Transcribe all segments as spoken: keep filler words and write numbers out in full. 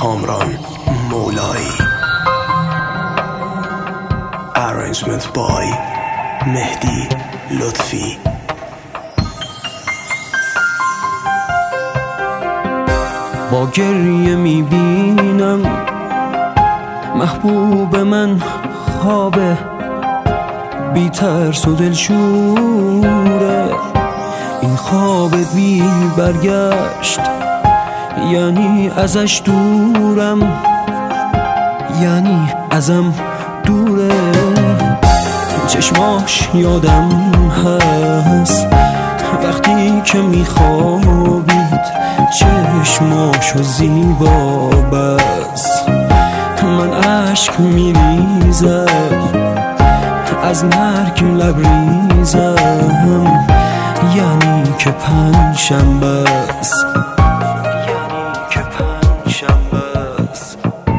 کامران مولایی. Arrangement by مهدی لطفی. با گریه میبینم محبوب من خوابه، بی ترس و دلشوره. این خواب بی برگشت یعنی ازش دورم، یعنی ازم دوره. چشماش یادم هست وقتی که میخوابید، چشماشو زیبا بس. من عشق میریزم از مرگ لبریزم، یعنی که پنجشنبه است، یعنی که پنجشنبه است،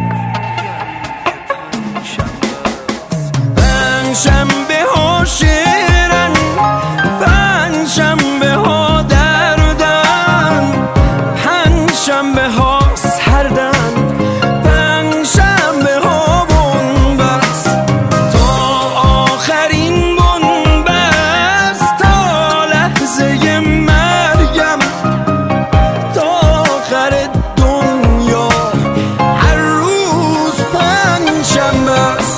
پنجشنبه ها شیرن، پنجشنبه ها دردن، پنجشنبه ها سردن، پنجشنبه ها بنبست تا آخرین بنبست، تا لحظه مرگم، تا آخر دنیا هر روز پنجشنبه است.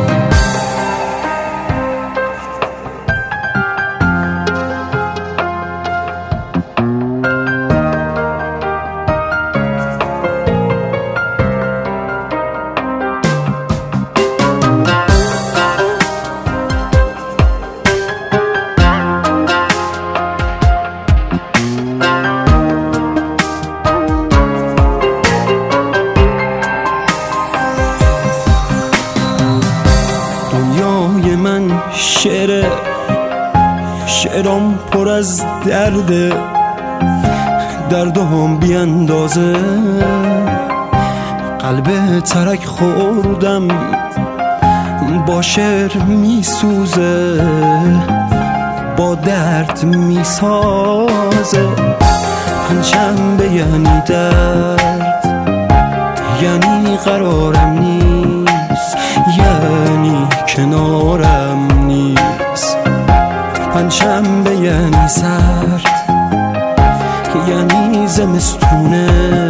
دنیای من شعره، شعرام پر از درده، دردام بی اندازه. قلب ترک خوردم با شعر می سوزه، با درد می سازه. پنجشنبه یعنی درد، یعنی قرارم نیست، یعنی کنارم نیست. پنجشنبه یعنی سرد، یعنی زمستونه.